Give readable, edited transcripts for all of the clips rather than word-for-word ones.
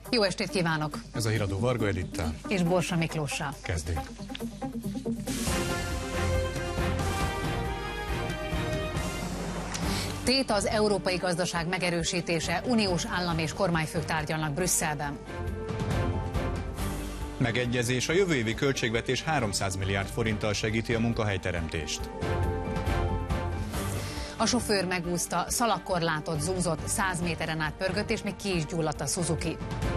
Jó estét kívánok! Ez a híradó Varga Edittel és Borsa Miklóssal. Kezdjük. Tét az európai gazdaság megerősítése, uniós állam és kormányfők tárgyalnak Brüsszelben. Megegyezés, a jövő évi költségvetés 300 milliárd forinttal segíti a munkahelyteremtést. A sofőr megúszta, szalagkorlátot zúzott, 100 méteren át pörgött, és még ki is gyulladt a Suzuki.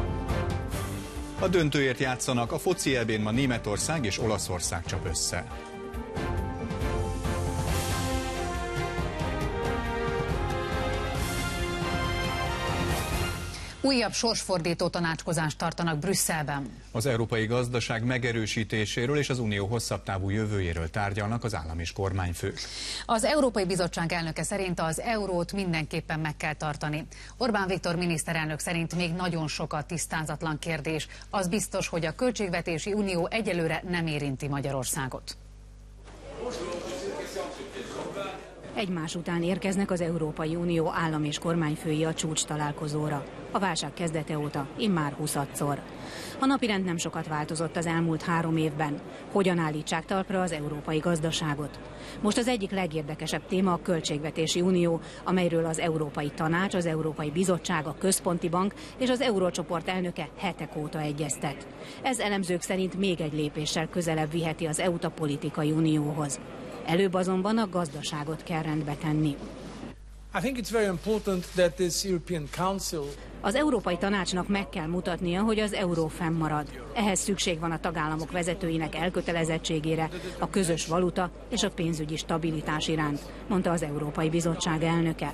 A döntőért játszanak, a foci EB-n ma Németország és Olaszország csap össze. Újabb sorsfordító tanácskozást tartanak Brüsszelben. Az európai gazdaság megerősítéséről és az unió hosszabb távú jövőjéről tárgyalnak az állam és kormányfők. Az Európai Bizottság elnöke szerint az eurót mindenképpen meg kell tartani. Orbán Viktor miniszterelnök szerint még nagyon sok a tisztázatlan kérdés. Az biztos, hogy a költségvetési unió egyelőre nem érinti Magyarországot. Egymás után érkeznek az Európai Unió állam és kormányfői a csúcs találkozóra. A válság kezdete óta immár 20-szor. A napirend nem sokat változott az elmúlt 3 évben. Hogyan állítsák talpra az európai gazdaságot? Most az egyik legérdekesebb téma a költségvetési unió, amelyről az Európai Tanács, az Európai Bizottság, a Központi Bank és az Eurócsoport elnöke hetek óta egyeztet. Ez elemzők szerint még egy lépéssel közelebb viheti az EU-t a politikai unióhoz. Előbb azonban a gazdaságot kell rendbe tenni. Az Európai Tanácsnak meg kell mutatnia, hogy az euró fennmarad. Ehhez szükség van a tagállamok vezetőinek elkötelezettségére, a közös valuta és a pénzügyi stabilitás iránt, mondta az Európai Bizottság elnöke.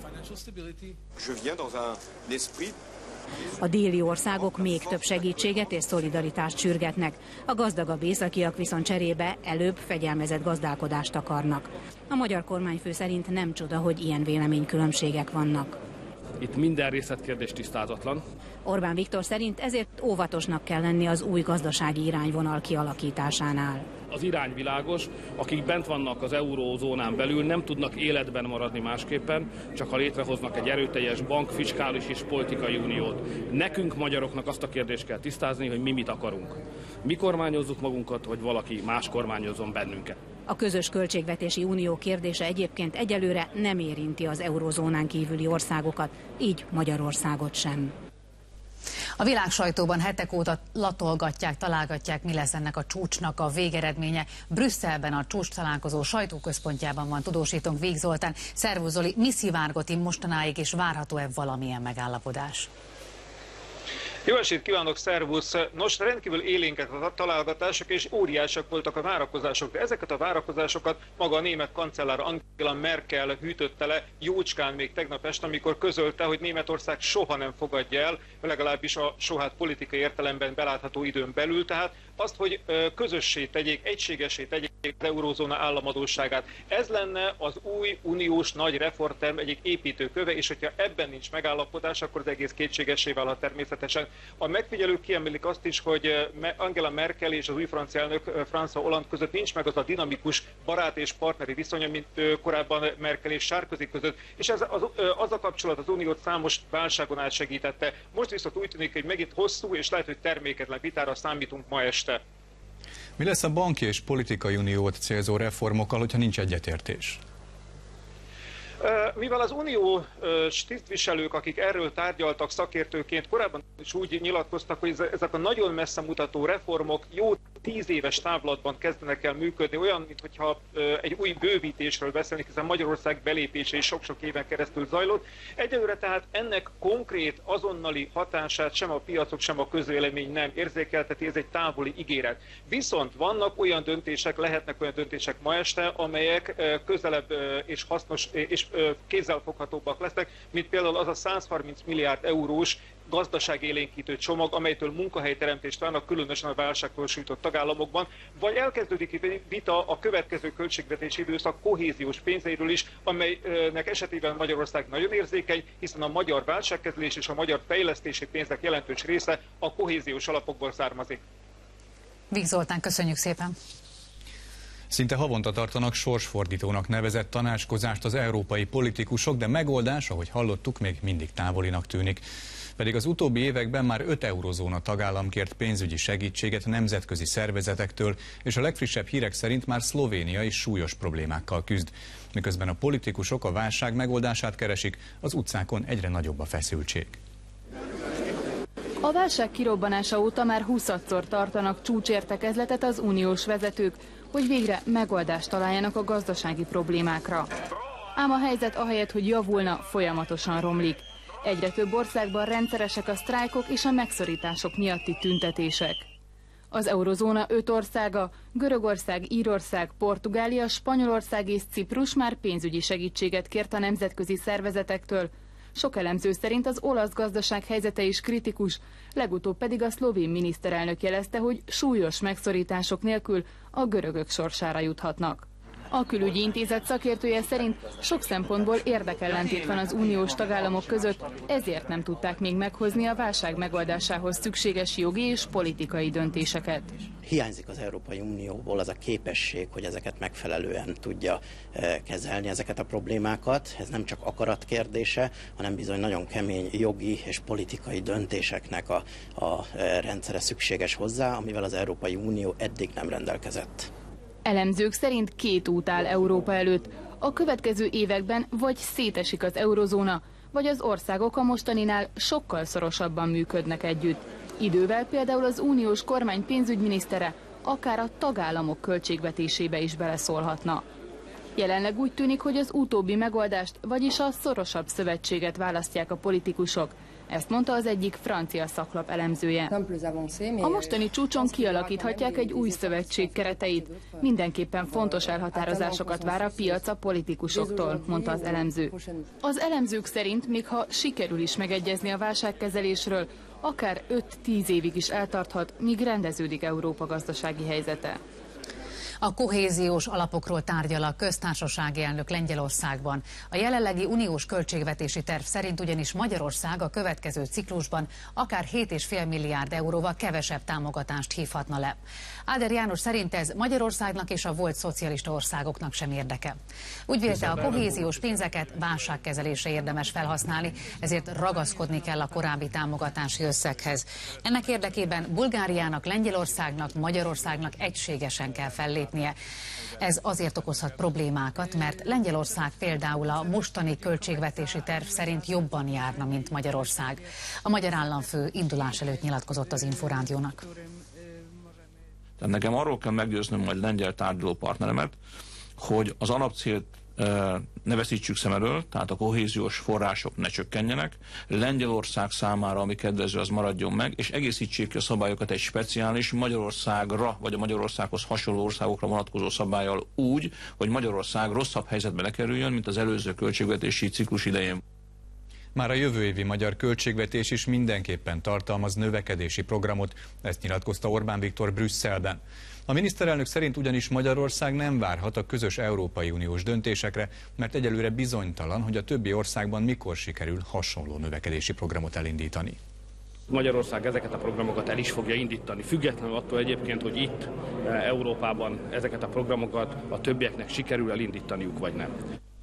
A déli országok még több segítséget és szolidaritást sürgetnek. A gazdagabb északiak viszont cserébe előbb fegyelmezett gazdálkodást akarnak. A magyar kormányfő szerint nem csoda, hogy ilyen véleménykülönbségek vannak. Itt minden részletkérdés tisztázatlan. Orbán Viktor szerint ezért óvatosnak kell lenni az új gazdasági irányvonal kialakításánál. Az irány világos, akik bent vannak az eurózónán belül, nem tudnak életben maradni másképpen, csak ha létrehoznak egy erőteljes bank, fiskális és politikai uniót. Nekünk magyaroknak azt a kérdést kell tisztázni, hogy mi mit akarunk. Mi kormányozzuk magunkat, hogy valaki más kormányozzon bennünket. A közös költségvetési unió kérdése egyébként egyelőre nem érinti az eurózónán kívüli országokat, így Magyarországot sem. A világ sajtóban hetek óta latolgatják, találgatják, mi lesz ennek a csúcsnak a végeredménye. Brüsszelben a csúcs találkozó sajtóközpontjában van tudósítónk Víg Zoltán. Szervusz Zoli, mi szivárgott mostanáig, és várható-e valamilyen megállapodás? Jó estét kívánok, szervusz! Nos, rendkívül élénkek a találgatások és óriásak voltak a várakozások, de ezeket a várakozásokat maga a német kancellár Angela Merkel hűtötte le jócskán még tegnap este, amikor közölte, hogy Németország soha nem fogadja el, legalábbis a soha politikai értelemben belátható időn belül, tehát azt, hogy közössé tegyék, egységessé tegyék az eurózóna államadósságát. Ez lenne az új uniós nagy reformterv egyik építőköve, és hogyha ebben nincs megállapodás, akkor az egész kétségessé válhat természetesen. A megfigyelők kiemelik azt is, hogy Angela Merkel és az új francia elnök François Hollande között nincs meg az a dinamikus barát és partneri viszonya, mint korábban Merkel és Sarkozy között, és ez az a kapcsolat az uniót számos válságon át segítette. Most viszont úgy tűnik, hogy megint hosszú és lehet, hogy terméketlen vitára számítunk ma este. Mi lesz a banki és politikai uniót célzó reformokkal, hogyha nincs egyetértés? Mivel az uniós tisztviselők, akik erről tárgyaltak szakértőként, korábban is úgy nyilatkoztak, hogy ezek a nagyon messze mutató reformok jó 10 éves távlatban kezdenek el működni, olyan, mintha egy új bővítésről beszélnék, hiszen Magyarország belépése is sok-sok éven keresztül zajlott. Egyelőre tehát ennek konkrét, azonnali hatását sem a piacok, sem a közvélemény nem érzékelteti, ez egy távoli ígéret. Viszont vannak olyan döntések, lehetnek olyan döntések ma este, amelyek közelebb és hasznos és kézzelfoghatóbbak lesznek, mint például az a 130 milliárd eurós gazdaságélénkítő csomag, amelytől munkahelyteremtést várnak, különösen a válságtól sújtott tagállamokban, vagy elkezdődik vita a következő költségvetési időszak kohéziós pénzeiről is, amelynek esetében Magyarország nagyon érzékeny, hiszen a magyar válságkezelés és a magyar fejlesztési pénzek jelentős része a kohéziós alapokból származik. Víg Zoltán, köszönjük szépen! Szinte havonta tartanak sorsfordítónak nevezett tanácskozást az európai politikusok, de megoldás, ahogy hallottuk, még mindig távolinak tűnik. Pedig az utóbbi években már 5 eurozóna tagállam kért pénzügyi segítséget nemzetközi szervezetektől, és a legfrissebb hírek szerint már Szlovénia is súlyos problémákkal küzd. Miközben a politikusok a válság megoldását keresik, az utcákon egyre nagyobb a feszültség. A válság kirobbanása óta már 20-szor tartanak csúcsértekezletet az uniós vezetők, hogy végre megoldást találjanak a gazdasági problémákra. Ám a helyzet ahelyett, hogy javulna, folyamatosan romlik. Egyre több országban rendszeresek a sztrájkok és a megszorítások miatti tüntetések. Az eurozóna 5 országa, Görögország, Írország, Portugália, Spanyolország és Ciprus már pénzügyi segítséget kért a nemzetközi szervezetektől. Sok elemző szerint az olasz gazdaság helyzete is kritikus, legutóbb pedig a szlovén miniszterelnök jelezte, hogy súlyos megszorítások nélkül a görögök sorsára juthatnak. A külügyi intézet szakértője szerint sok szempontból érdekellentét van az uniós tagállamok között, ezért nem tudták még meghozni a válság megoldásához szükséges jogi és politikai döntéseket. Hiányzik az Európai Unióból az a képesség, hogy ezeket megfelelően tudja kezelni, ezeket a problémákat. Ez nem csak akarat kérdése, hanem bizony nagyon kemény jogi és politikai döntéseknek a rendszere szükséges hozzá, amivel az Európai Unió eddig nem rendelkezett. Elemzők szerint 2 út áll Európa előtt. A következő években vagy szétesik az eurozóna, vagy az országok a mostaninál sokkal szorosabban működnek együtt. Idővel például az uniós kormány pénzügyminisztere akár a tagállamok költségvetésébe is beleszólhatna. Jelenleg úgy tűnik, hogy az utóbbi megoldást, vagyis a szorosabb szövetséget választják a politikusok. Ezt mondta az egyik francia szaklap elemzője. A mostani csúcson kialakíthatják egy új szövetség kereteit. Mindenképpen fontos elhatározásokat vár a piac a politikusoktól, mondta az elemző. Az elemzők szerint, még ha sikerül is megegyezni a válságkezelésről, akár 5-10 évig is eltarthat, míg rendeződik Európa gazdasági helyzete. A kohéziós alapokról tárgyal a köztársasági elnök Lengyelországban. A jelenlegi uniós költségvetési terv szerint ugyanis Magyarország a következő ciklusban akár 7,5 milliárd euróval kevesebb támogatást hívhatna le. Áder János szerint ez Magyarországnak és a volt szocialista országoknak sem érdeke. Úgy vélte, a kohéziós pénzeket válságkezelésre érdemes felhasználni, ezért ragaszkodni kell a korábbi támogatási összeghez. Ennek érdekében Bulgáriának, Lengyelországnak, Magyarországnak egységesen kell fellépni. Ez azért okozhat problémákat, mert Lengyelország például a mostani költségvetési terv szerint jobban járna, mint Magyarország. A magyar államfő indulás előtt nyilatkozott az Inforádiónak. Tehát nekem arról kell meggyőznöm majd lengyel tárgyalópartneremet, hogy az alapcélt ne veszítsük szem elől, tehát a kohéziós források ne csökkenjenek, Lengyelország számára, ami kedvező, az maradjon meg, és egészítsék ki a szabályokat egy speciális Magyarországra, vagy a Magyarországhoz hasonló országokra vonatkozó szabállyal úgy, hogy Magyarország rosszabb helyzetbe ne kerüljön, mint az előző költségvetési ciklus idején. Már a jövő évi magyar költségvetés is mindenképpen tartalmaz növekedési programot, ezt nyilatkozta Orbán Viktor Brüsszelben. A miniszterelnök szerint ugyanis Magyarország nem várhat a közös Európai Uniós döntésekre, mert egyelőre bizonytalan, hogy a többi országban mikor sikerül hasonló növekedési programot elindítani. Magyarország ezeket a programokat el is fogja indítani, függetlenül attól egyébként, hogy itt Európában ezeket a programokat a többieknek sikerül elindítaniuk, vagy nem.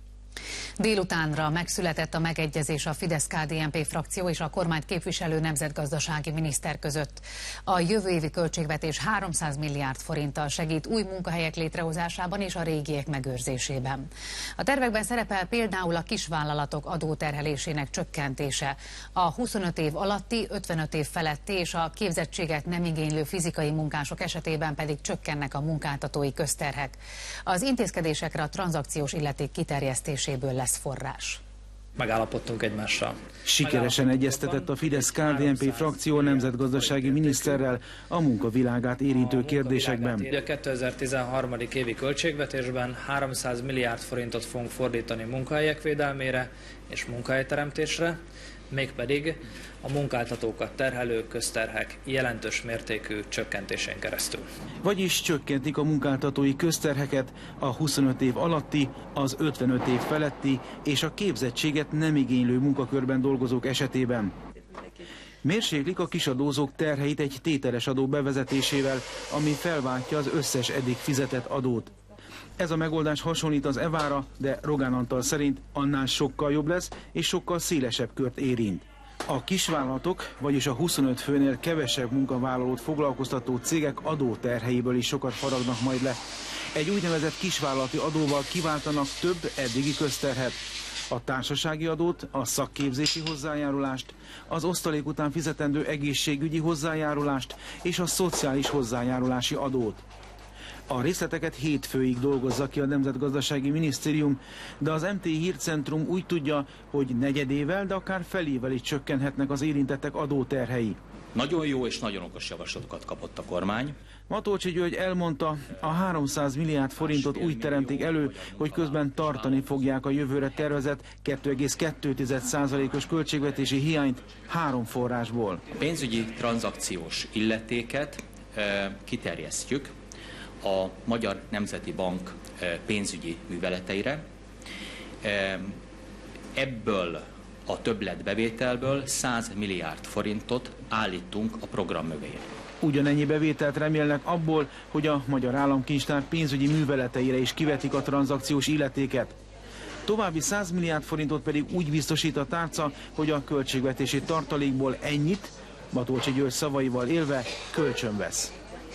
Délutánra megszületett a megegyezés a Fidesz-KDNP frakció és a kormányt képviselő nemzetgazdasági miniszter között. A jövő évi költségvetés 300 milliárd forinttal segít új munkahelyek létrehozásában és a régiek megőrzésében. A tervekben szerepel például a kisvállalatok adóterhelésének csökkentése, a 25 év alatti, 55 év feletti és a képzettséget nem igénylő fizikai munkások esetében pedig csökkennek a munkáltatói közterhek. Az intézkedésekre a tranzakciós illeték kiterjesztéséből lesz forrás. Megállapodtunk egymással. Sikeresen egyeztetett a Fidesz-KDNP frakció nemzetgazdasági miniszterrel a munkavilágát érintő kérdésekben. A 2013. évi költségvetésben 300 milliárd forintot fogunk fordítani munkahelyek védelmére és munkahelyteremtésre, mégpedig a munkáltatókat terhelő közterhek jelentős mértékű csökkentésén keresztül. Vagyis csökkentik a munkáltatói közterheket a 25 év alatti, az 55 év feletti és a képzettséget nem igénylő munkakörben dolgozók esetében. Mérséklik a kisadózók terheit egy tételes adó bevezetésével, ami felváltja az összes eddig fizetett adót. Ez a megoldás hasonlít az EVA-ra, de Rogán Antal szerint annál sokkal jobb lesz és sokkal szélesebb kört érint. A kisvállalatok, vagyis a 25 főnél kevesebb munkavállalót foglalkoztató cégek adóterheiből is sokat faragnak majd le. Egy úgynevezett kisvállalati adóval kiváltanak több eddigi közterhet. A társasági adót, a szakképzési hozzájárulást, az osztalék után fizetendő egészségügyi hozzájárulást és a szociális hozzájárulási adót. A részleteket hétfőig dolgozza ki a Nemzetgazdasági Minisztérium, de az MTI Hírcentrum úgy tudja, hogy negyedével, de akár felével is csökkenhetnek az érintettek adóterhei. Nagyon jó és nagyon okos javaslatokat kapott a kormány. Matolcsy György elmondta, a 300 milliárd forintot úgy teremtik elő, hogy közben tartani fogják a jövőre tervezett 2,2%-os költségvetési hiányt 3 forrásból. A pénzügyi tranzakciós illetéket kiterjesztjük a Magyar Nemzeti Bank pénzügyi műveleteire. Ebből a többletbevételből 100 milliárd forintot állítunk a program mögé. Ugyanennyi bevételt remélnek abból, hogy a Magyar Államkincstár pénzügyi műveleteire is kivetik a tranzakciós illetéket. További 100 milliárd forintot pedig úgy biztosít a tárca, hogy a költségvetési tartalékból ennyit, Matolcsy György szavaival élve, kölcsön vesz.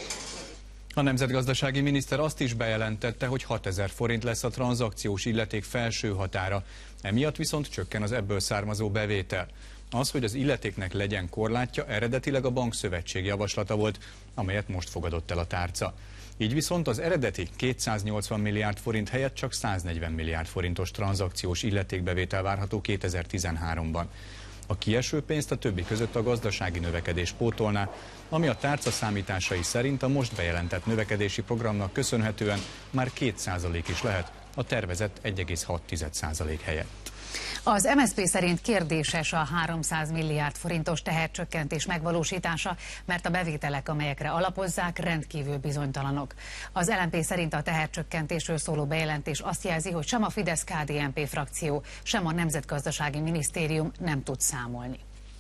A nemzetgazdasági miniszter azt is bejelentette, hogy 6000 forint lesz a tranzakciós illeték felső határa. Emiatt viszont csökken az ebből származó bevétel. Az, hogy az illetéknek legyen korlátja, eredetileg a bankszövetség javaslata volt, amelyet most fogadott el a tárca. Így viszont az eredeti 280 milliárd forint helyett csak 140 milliárd forintos tranzakciós illetékbevétel várható 2013-ban. A kieső pénzt a többi között a gazdasági növekedés pótolná, ami a tárca számításai szerint a most bejelentett növekedési programnak köszönhetően már 2% is lehet, a tervezett 1,6% helyett. Az MSZP szerint kérdéses a 300 milliárd forintos tehercsökkentés megvalósítása, mert a bevételek, amelyekre alapozzák, rendkívül bizonytalanok. Az LMP szerint a tehercsökkentésről szóló bejelentés azt jelzi, hogy sem a Fidesz-KDNP frakció, sem a Nemzetgazdasági Minisztérium nem tud számolni.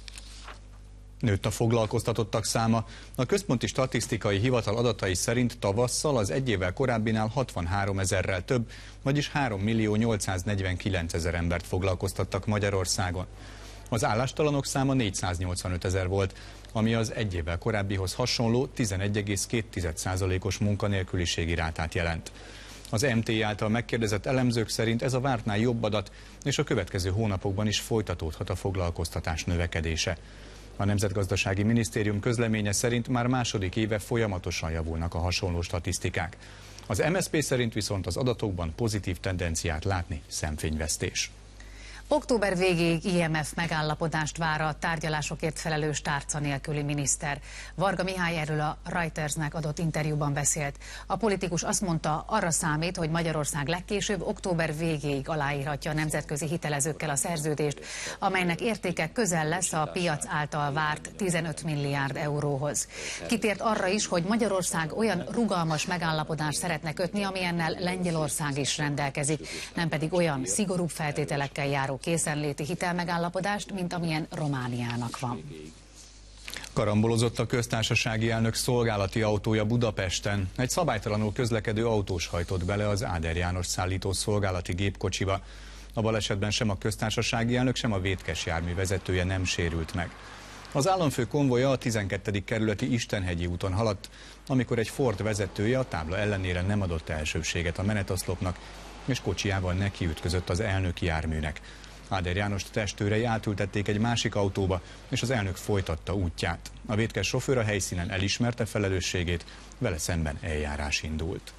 Nőtt a foglalkoztatottak száma. A Központi Statisztikai Hivatal adatai szerint tavasszal az egy évvel korábbinál 63 000-rel több, vagyis 3.849.000 embert foglalkoztattak Magyarországon. Az állástalanok száma 485 000 volt, ami az egy évvel korábbihoz hasonló 11,2%-os munkanélküliségi rátát jelent. Az MTI által megkérdezett elemzők szerint ez a vártnál jobb adat, és a következő hónapokban is folytatódhat a foglalkoztatás növekedése. A Nemzetgazdasági Minisztérium közleménye szerint már második éve folyamatosan javulnak a hasonló statisztikák. Az MSZP szerint viszont az adatokban pozitív tendenciát látni szemfényvesztés. Október végéig IMF megállapodást vár a tárgyalásokért felelős tárca nélküli miniszter. Varga Mihály erről a Reutersnek adott interjúban beszélt. A politikus azt mondta, arra számít, hogy Magyarország legkésőbb október végéig aláírhatja a nemzetközi hitelezőkkel a szerződést, amelynek értéke közel lesz a piac által várt 15 milliárd euróhoz. Kitért arra is, hogy Magyarország olyan rugalmas megállapodást szeretne kötni, amilyennel Lengyelország is rendelkezik, nem pedig olyan szigorúbb feltételekkel járó készenléti hitelmegállapodást, mint amilyen Romániának van. Karambolozott a köztársasági elnök szolgálati autója Budapesten. Egy szabálytalanul közlekedő autós hajtott bele az Áder János szállító szolgálati gépkocsiba. A balesetben sem a köztársasági elnök, sem a vétkes jármű vezetője nem sérült meg. Az államfő konvoja a 12. kerületi Istenhegyi úton haladt, amikor egy Ford vezetője a tábla ellenére nem adott elsőbséget a menetoszlopnak, és kocsijával nekiütközött az elnöki járműnek. Áder Jánost testőrei átültették egy másik autóba, és az elnök folytatta útját. A vétkes sofőr a helyszínen elismerte felelősségét, vele szemben eljárás indult.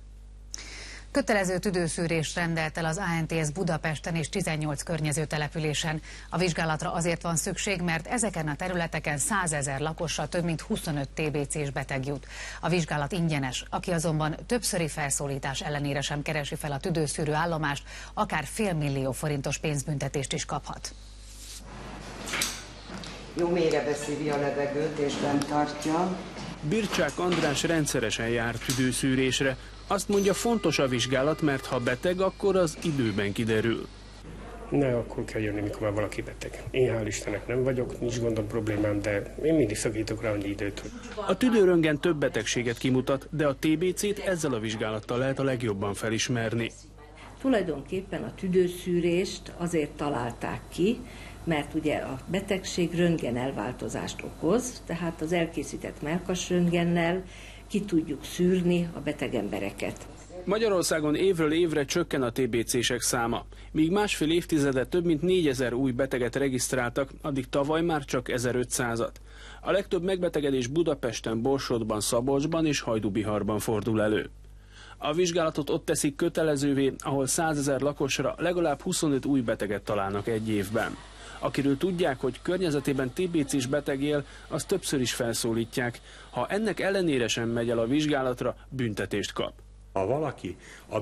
Kötelező tüdőszűrést rendelt el az ANTS Budapesten és 18 környező településen. A vizsgálatra azért van szükség, mert ezeken a területeken 100 000 lakossal több mint 25 TBC-s beteg jut. A vizsgálat ingyenes, aki azonban többszöri felszólítás ellenére sem keresi fel a tüdőszűrő állomást, akár $500 000 forintos pénzbüntetést is kaphat. Jó mélyre beszívja a levegőt és bent tartja. Bircsák András rendszeresen jár tüdőszűrésre. Azt mondja, fontos a vizsgálat, mert ha beteg, akkor az időben kiderül. Ne, akkor kell jönni, mikor már valaki beteg. Én hál' Istennek nem vagyok, nincs gondom, problémám, de én mindig szakítok rá annyi időt. A tüdőröntgen több betegséget kimutat, de a TBC-t ezzel a vizsgálattal lehet a legjobban felismerni. Tulajdonképpen a tüdőszűrést azért találták ki, mert ugye a betegség röntgen elváltozást okoz, tehát az elkészített mellkasröntgennel ki tudjuk szűrni a beteg embereket. Magyarországon évről évre csökken a TBC-sek száma. Míg másfél évtizedet több mint 4000 új beteget regisztráltak, addig tavaly már csak 1500-at. A legtöbb megbetegedés Budapesten, Borsodban, Szabolcsban és Hajdúbiharban fordul elő. A vizsgálatot ott teszik kötelezővé, ahol 100 000 lakosra legalább 25 új beteget találnak egy évben. Akiről tudják, hogy környezetében TBC-s beteg él, azt többször is felszólítják. Ha ennek ellenére sem megy el a vizsgálatra, büntetést kap. Ha valaki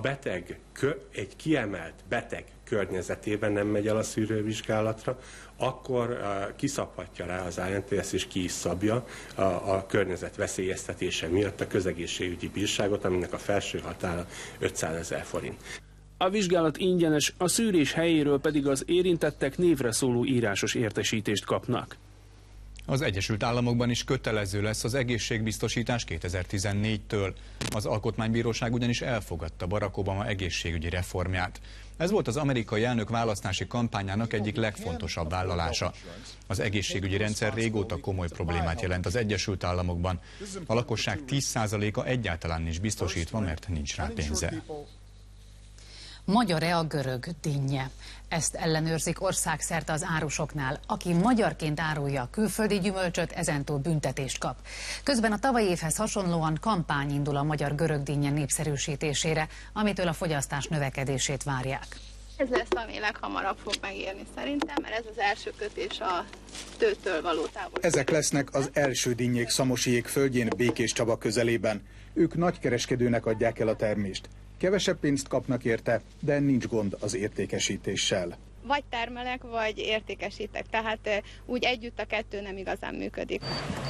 egy kiemelt beteg környezetében nem megy el a szűrővizsgálatra, akkor kiszabhatja rá az ANTS és ki is szabja a környezet veszélyeztetése miatt a közegészségügyi bírságot, aminek a felső határa 500 000 forint. A vizsgálat ingyenes, a szűrés helyéről pedig az érintettek névre szóló írásos értesítést kapnak. Az Egyesült Államokban is kötelező lesz az egészségbiztosítás 2014-től. Az Alkotmánybíróság ugyanis elfogadta Barack Obama egészségügyi reformját. Ez volt az amerikai elnök választási kampányának egyik legfontosabb vállalása. Az egészségügyi rendszer régóta komoly problémát jelent az Egyesült Államokban. A lakosság 10%-a egyáltalán nincs biztosítva, mert nincs rá pénze. Magyar-e a görög dinnye? Ezt ellenőrzik országszerte az árusoknál. Aki magyarként árulja a külföldi gyümölcsöt, ezentúl büntetést kap. Közben a tavalyi évhez hasonlóan kampány indul a magyar görög dinnye népszerűsítésére, amitől a fogyasztás növekedését várják. Ez lesz, ami leghamarabb fog megérni szerintem, mert ez az első kötés a tőtől való távol. Ezek lesznek az első dinnyék Szamosiék földjén Békés Csaba közelében. Ők nagykereskedőnek adják el a termést. Kevesebb pénzt kapnak érte, de nincs gond az értékesítéssel. Vagy termelek, vagy értékesítek, tehát úgy együtt a kettő nem igazán működik.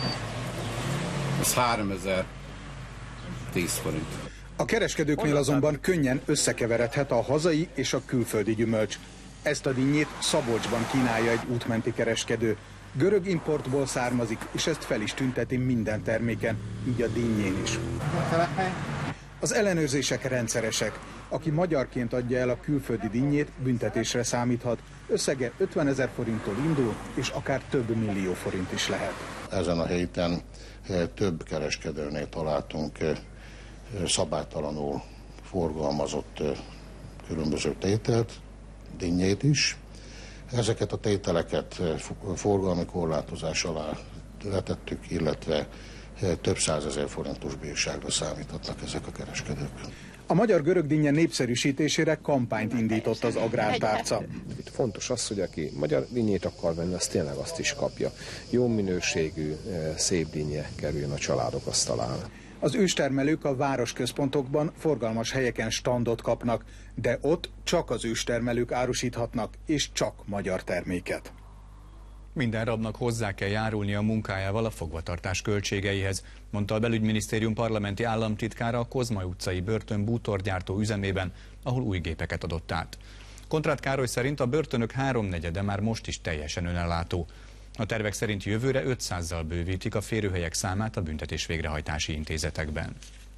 Ez 3010 forint. A kereskedőknél azonban könnyen összekeveredhet a hazai és a külföldi gyümölcs. Ezt a dinnyét Szabolcsban kínálja egy útmenti kereskedő. Görög importból származik, és ezt fel is tünteti minden terméken, így a dinnyén is. Az ellenőrzések rendszeresek. Aki magyarként adja el a külföldi dinnyét, büntetésre számíthat. Összege 50 000 forinttól indul, és akár több millió forint is lehet. Ezen a héten több kereskedőnél találtunk szabálytalanul forgalmazott különböző tételt, dinnyét is. Ezeket a tételeket forgalmi korlátozás alá vetettük, illetve több 100 000 forintos bírságra számíthatnak ezek a kereskedők. A magyar görög dinnye népszerűsítésére kampányt indított az Agrártárca. Itt fontos az, hogy aki magyar dinnyét akar venni, az tényleg azt is kapja. Jó minőségű, szép dinnye kerüljön a családok asztalára. Az őstermelők a városközpontokban forgalmas helyeken standot kapnak, de ott csak az őstermelők árusíthatnak, és csak magyar terméket. Minden rabnak hozzá kell járulni a munkájával a fogvatartás költségeihez, mondta a Belügyminisztérium parlamenti államtitkára a Kozma utcai börtön bútorgyártó üzemében, ahol új gépeket adott át. Kontrát Károly szerint a börtönök 3/4 már most is teljesen önellátó. A tervek szerint jövőre 500-zal bővítik a férőhelyek számát a büntetés végrehajtási intézetekben.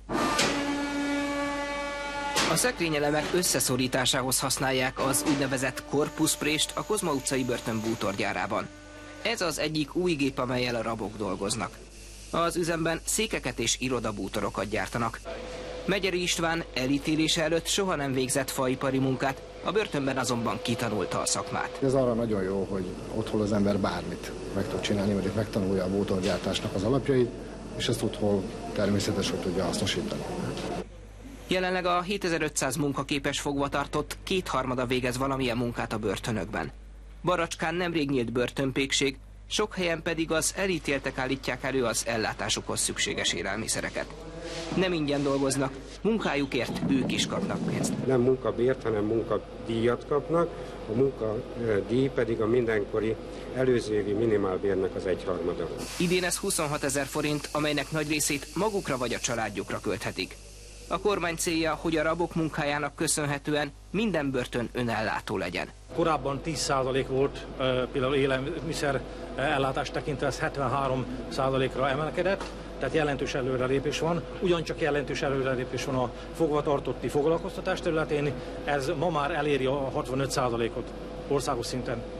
A szekrényelemek összeszorításához használják az úgynevezett korpuszprést a Kozma utcai börtön bútorgyárában. Ez az egyik új gép, amellyel a rabok dolgoznak. Az üzemben székeket és irodabútorokat gyártanak. Megyeri István elítélése előtt soha nem végzett faipari munkát, a börtönben azonban kitanulta a szakmát. Ez arra nagyon jó, hogy otthon az ember bármit meg tud csinálni, mert megtanulja a bútorgyártásnak az alapjait, és ezt otthon természetesen tudja hasznosítani. Jelenleg a 7500 munkaképes fogvatartott 2/3 végez valamilyen munkát a börtönökben. Baracskán nemrég nyílt börtönpékség, sok helyen pedig az elítéltek állítják elő az ellátásukhoz szükséges élelmiszereket. Nem ingyen dolgoznak, munkájukért ők is kapnak pénzt. Nem munkabért, hanem munkadíjat kapnak, a munkadíj pedig a mindenkori előző évi minimálbérnek az 1/3. Idén ez 26 000 forint, amelynek nagy részét magukra vagy a családjukra költhetik. A kormány célja, hogy a rabok munkájának köszönhetően minden börtön önellátó legyen. Korábban 10% volt, például élelmiszer ellátás tekintve, ez 73%-ra emelkedett, tehát jelentős előrelépés van. Ugyancsak jelentős előrelépés van a fogvatartotti foglalkoztatás területén, ez ma már eléri a 65%-ot országos szinten.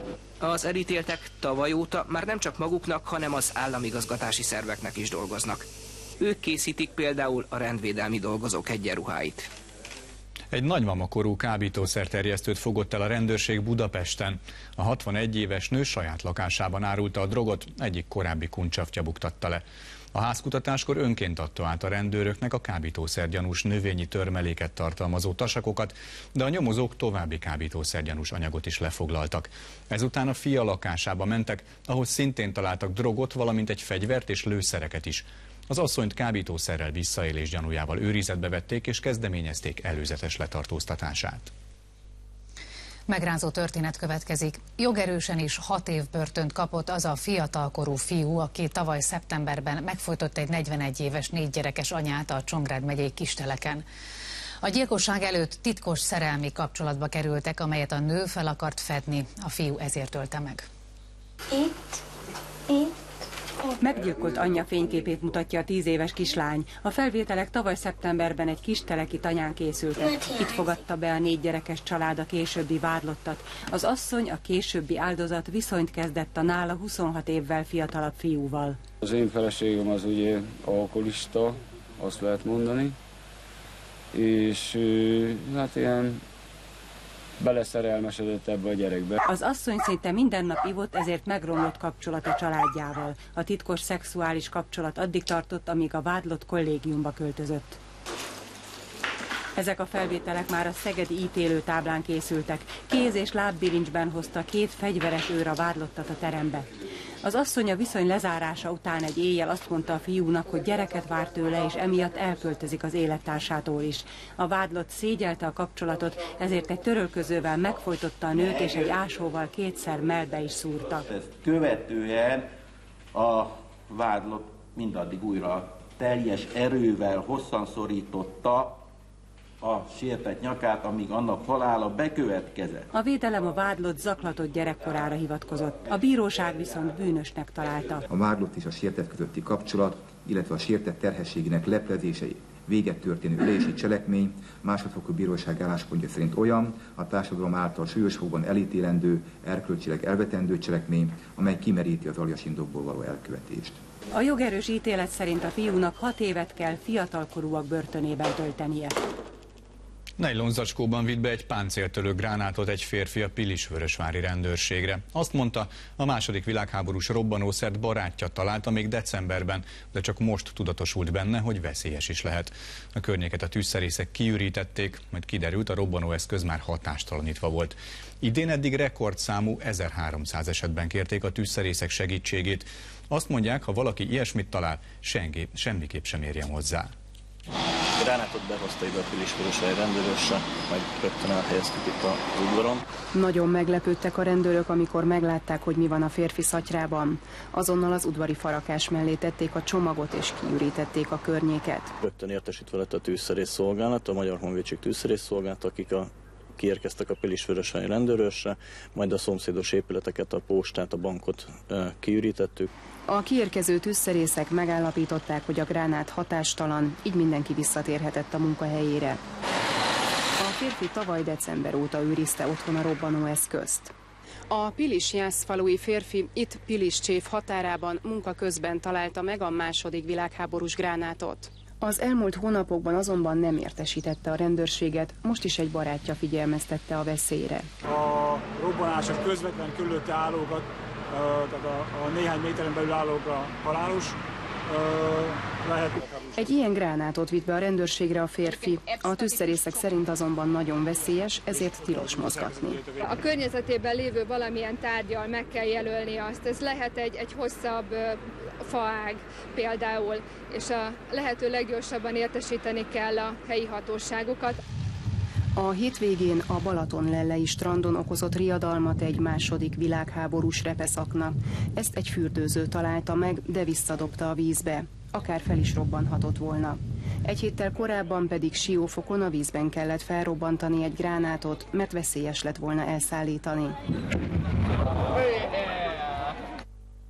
Az elítéltek tavaly óta már nem csak maguknak, hanem az államigazgatási szerveknek is dolgoznak. Ők készítik például a rendvédelmi dolgozók egyenruháit. Egy nagymamakorú kábítószerterjesztőt fogott el a rendőrség Budapesten. A 61 éves nő saját lakásában árulta a drogot, egyik korábbi kuncsaftja buktatta le. A házkutatáskor önként adta át a rendőröknek a kábítószergyanús növényi törmeléket tartalmazó tasakokat, de a nyomozók további kábítószergyanús anyagot is lefoglaltak. Ezután a fia lakásába mentek, ahol szintén találtak drogot, valamint egy fegyvert és lőszereket is. Az asszonyt kábítószerrel visszaélés gyanújával őrizetbe vették és kezdeményezték előzetes letartóztatását. Megrázó történet következik. Jogerősen is 6 év börtönt kapott az a fiatalkorú fiú, aki tavaly szeptemberben megfojtott egy 41 éves 4 gyerekes anyát a Csongrád megyei Kisteleken. A gyilkosság előtt titkos szerelmi kapcsolatba kerültek, amelyet a nő fel akart fedni, a fiú ezért ölte meg. Meggyilkolt anyja fényképét mutatja a 10 éves kislány. A felvételek tavaly szeptemberben egy kisteleki tanyán készültek. Itt fogadta be a 4 gyerekes család a későbbi vádlottat. Az asszony, a későbbi áldozat viszonyt kezdett a nála 26 évvel fiatalabb fiúval. Az én feleségem az ugye alkoholista, azt lehet mondani, és hát ilyen beleszerelmesedett ebbe a gyerekbe. Az asszony szinte minden nap ivott, ezért megromlott kapcsolat a családjával. A titkos szexuális kapcsolat addig tartott, amíg a vádlott kollégiumba költözött. Ezek a felvételek már a szegedi ítélőtáblán készültek. Kéz- és lábbilincsben hozta 2 fegyveres őr a vádlottat a terembe. Az asszony a viszony lezárása után egy éjjel azt mondta a fiúnak, hogy gyereket vár tőle, és emiatt elköltözik az élettársától is. A vádlott szégyelte a kapcsolatot, ezért egy törölközővel megfojtotta a nőt, és egy ásóval 2-szer mellbe is szúrta. Ezt követően a vádlott mindaddig újra teljes erővel hosszan szorította a sértett nyakát, amíg annak halála bekövetkezett. A védelem a vádlott zaklatott gyerekkorára hivatkozott. A bíróság viszont bűnösnek találta. A vádlott és a sértett közötti kapcsolat, illetve a sértett terhességének leplezése véget történő ölési cselekmény másodfokú bíróság álláspontja szerint olyan, a társadalom által súlyos fokban elítélendő, erkölcsileg elvetendő cselekmény, amely kimeríti az aljas indokból való elkövetést. A jogerős ítélet szerint a fiúnak 6 évet kell fiatalkorúak börtönében töltenie. Nejlonzacskóban vitt be egy páncéltörő gránátot egy férfi a pilisvörösvári rendőrségre. Azt mondta, a II. Világháborús robbanószert barátja találta még decemberben, de csak most tudatosult benne, hogy veszélyes is lehet. A környéket a tűzszerészek kiürítették, majd kiderült, a robbanóeszköz már hatástalanítva volt. Idén eddig rekordszámú 1300 esetben kérték a tűzszerészek segítségét. Azt mondják, ha valaki ilyesmit talál, semmiképp sem érjen hozzá. A gránátot behozta ide a pilisvörösvári rendőrösre, majd rögtön elhelyeztük itt az udvaron. Nagyon meglepődtek a rendőrök, amikor meglátták, hogy mi van a férfi szatyrában. Azonnal az udvari farakás mellé tették a csomagot és kiürítették a környéket. Rögtön értesítve lett a tűzszerész szolgálat, a Magyar Honvédség tűzszerész szolgálat, akik kiérkeztek a pilisvörösvári rendőrösre, majd a szomszédos épületeket, a postát, a bankot kiürítettük. A kiérkező tűzszerészek megállapították, hogy a gránát hatástalan, így mindenki visszatérhetett a munkahelyére. A férfi tavaly december óta őrizte otthon a robbanóeszközt. A Pilis-Jászfalui férfi itt Pilis-Csév határában munka közben találta meg a II. Világháborús gránátot. Az elmúlt hónapokban azonban nem értesítette a rendőrséget, most is egy barátja figyelmeztette a veszélyre. A robbanások közvetlen körülötte állókat, tehát a néhány méteren belül állókra halálos lehet. Egy ilyen gránátot vitt be a rendőrségre a férfi. A tűzszerészek szerint azonban nagyon veszélyes, ezért tilos mozgatni. A környezetében lévő valamilyen tárggyal meg kell jelölni azt. Ez lehet egy hosszabb faág például, és a lehető leggyorsabban értesíteni kell a helyi hatóságokat. A hétvégén a Balatonlellei strandon okozott riadalmat egy II. Világháborús repeszakna. Ezt egy fürdőző találta meg, de visszadobta a vízbe. Akár fel is robbanhatott volna. Egy héttel korábban pedig Siófokon a vízben kellett felrobbantani egy gránátot, mert veszélyes lett volna elszállítani.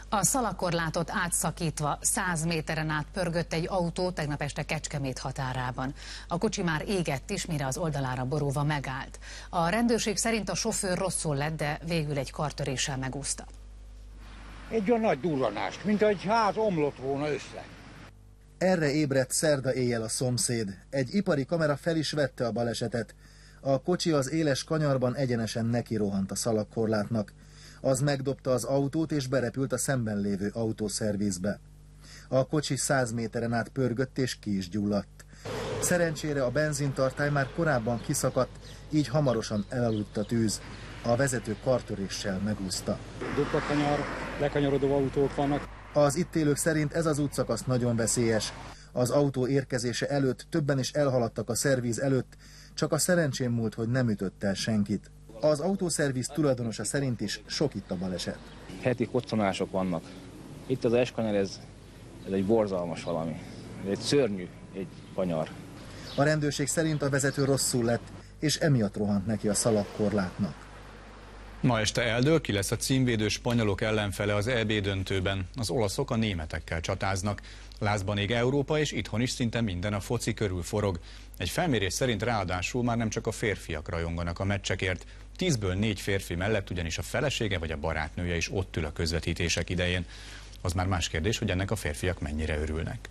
A szalagkorlátot átszakítva 100 méteren át pörgött egy autó tegnap este Kecskemét határában. A kocsi már égett is, mire az oldalára borulva megállt. A rendőrség szerint a sofőr rosszul lett, de végül egy kartöréssel megúszta. Egy olyan nagy durranást, mint egy ház omlott volna össze. Erre ébredt szerda éjjel a szomszéd. Egy ipari kamera fel is vette a balesetet. A kocsi az éles kanyarban egyenesen neki rohant a szalagkorlátnak. Az megdobta az autót és berepült a szemben lévő autószervizbe. A kocsi 100 méteren át pörgött és ki is gyulladt. Szerencsére a benzintartály már korábban kiszakadt, így hamarosan elaludt a tűz. A vezető kartöréssel megúszta. Dupla kanyar, lekanyarodó autók vannak. Az itt élők szerint ez az útszakasz nagyon veszélyes. Az autó érkezése előtt többen is elhaladtak a szerviz előtt, csak a szerencsém múlt, hogy nem ütött el senkit. Az autószerviz tulajdonosa szerint is sok itt a baleset. Heti koccanások vannak. Itt az S-kanyar, ez egy borzalmas valami. Ez egy szörnyű, egy kanyar. A rendőrség szerint a vezető rosszul lett, és emiatt rohant neki a szalagkorlátnak. Ma este eldől, ki lesz a címvédő spanyolok ellenfele az EB döntőben. Az olaszok a németekkel csatáznak. Lázban ég Európa, és itthon is szinte minden a foci körül forog. Egy felmérés szerint ráadásul már nem csak a férfiak rajonganak a meccsekért. 10-ből 4 férfi mellett ugyanis a felesége vagy a barátnője is ott ül a közvetítések idején. Az már más kérdés, hogy ennek a férfiak mennyire örülnek.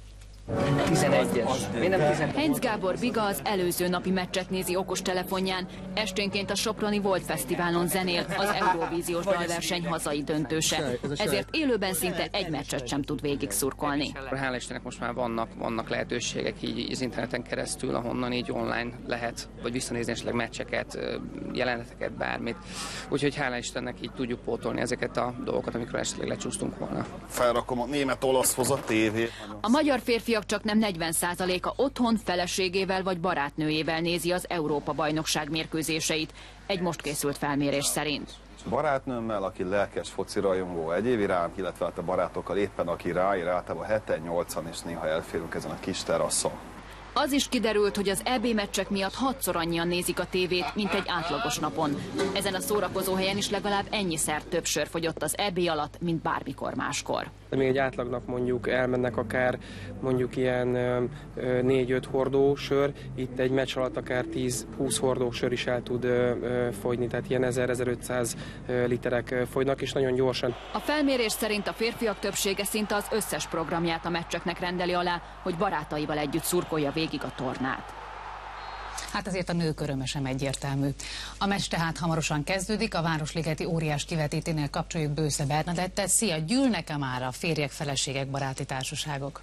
11-es. Heinz Gábor Biga az előző napi meccset nézi okostelefonján. Esténként a soproni Volt Fesztiválon zenél, az Eurovíziós dalverseny hazai döntőse. Ezért élőben szinte egy meccset sem tud végig szurkolni. Hála Istennek most már vannak lehetőségek így az interneten keresztül, ahonnan így online lehet, vagy visszanézni esetleg meccseket, jeleneteket, bármit. Úgyhogy hála Istennek így tudjuk pótolni ezeket a dolgokat, amikről esetleg lecsúsztunk volna. Felrakom a német-olaszhoz a tévét. A magyar férfiak csak nem 40%-a otthon feleségével vagy barátnőjével nézi az Európa-bajnokság mérkőzéseit, egy most készült felmérés szerint. Barátnőmmel, aki lelkes foci rajongó, egyéb iránt, illetve a barátokkal éppen aki ráír, általában 7-8-an, és néha elférünk ezen a kis teraszon. Az is kiderült, hogy az EB meccsek miatt 6-szor annyian nézik a tévét, mint egy átlagos napon. Ezen a szórakozó helyen is legalább ennyiszer több sör fogyott az EB alatt, mint bármikor máskor. Még egy átlagnap mondjuk elmennek akár mondjuk ilyen 4-5 hordó sör, itt egy meccs alatt akár 10-20 hordó sör is el tud fogyni, tehát ilyen 1000-1500 literek fogynak, és nagyon gyorsan. A felmérés szerint a férfiak többsége szinte az összes programját a meccseknek rendeli alá, hogy barátaival együtt szurkolja végig a tornát. Hát azért a nők öröme sem egyértelmű. A meccs tehát hamarosan kezdődik, a Városligeti óriás kivetíténél kapcsoljuk Bősze Bernadettet. Szia, gyűlnek-e már a férjek, feleségek, baráti társaságok?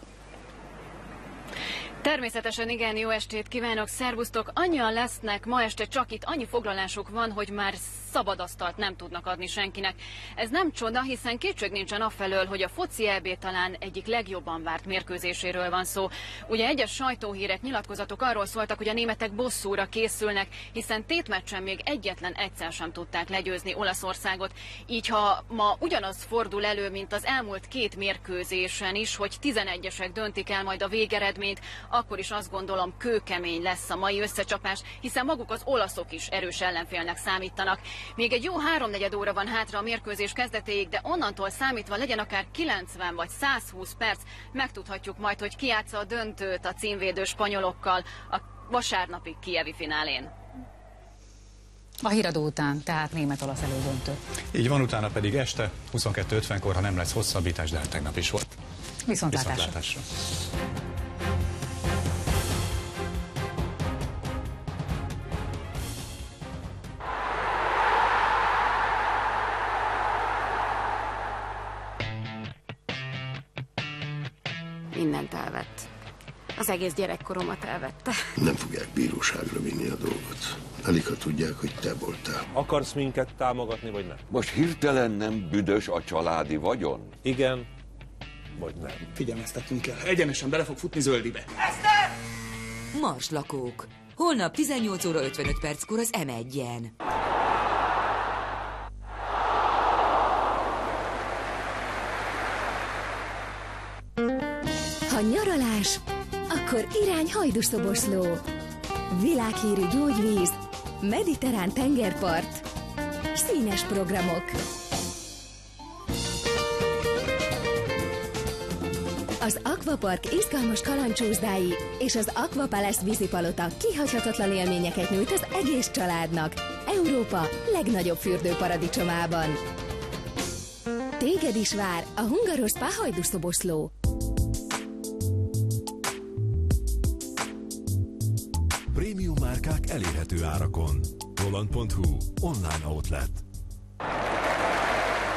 Természetesen igen, jó estét kívánok, szervusztok! Annyian lesznek ma este, csak itt annyi foglalásuk van, hogy már szabad asztalt nem tudnak adni senkinek. Ez nem csoda, hiszen kétség nincsen afelől, hogy a foci EB talán egyik legjobban várt mérkőzéséről van szó. Ugye egyes sajtóhírek, nyilatkozatok arról szóltak, hogy a németek bosszúra készülnek, hiszen tétmeccsen még egyetlen egyszer sem tudták legyőzni Olaszországot. Így ha ma ugyanaz fordul elő, mint az elmúlt 2 mérkőzésen is, hogy 11-esek döntik el majd a végeredményt, akkor is azt gondolom, kőkemény lesz a mai összecsapás, hiszen maguk az olaszok is erős ellenfélnek számítanak. Még egy jó 3-4 óra van hátra a mérkőzés kezdetéig, de onnantól számítva legyen akár 90 vagy 120 perc, megtudhatjuk majd, hogy ki játsza a döntőt a címvédő spanyolokkal a vasárnapi kijevi finálén. A híradó után, tehát német-olasz elődöntő. Így van, utána pedig este 22:50-kor, ha nem lesz hosszabbítás, de tegnap is volt. Viszontlátásra. Mindent elvett. Az egész gyerekkoromat elvette. Nem fogják bíróságra vinni a dolgot. Elég, ha tudják, hogy te voltál. Akarsz minket támogatni, vagy nem? Most hirtelen nem büdös a családi vagyon? Igen, vagy nem. Figyelmeztetnünk kell. Egyenesen bele fog futni zöldibe. Eszter! Marslakók. Holnap 18 óra 55 perckor az M1-en. Ha nyaralás, akkor irány Hajdúszoboszló. Világhírű gyógyvíz, mediterrán tengerpart, színes programok. Az Aquapark izgalmas kalandcsúszdái és az Aquapalace vízipalota kihagyhatatlan élményeket nyújt az egész családnak. Európa legnagyobb fürdőparadicsomában. Téged is vár a Hungarospá Hajdúszoboszló. Prémium márkák elérhető árakon. Roland.hu online outlet.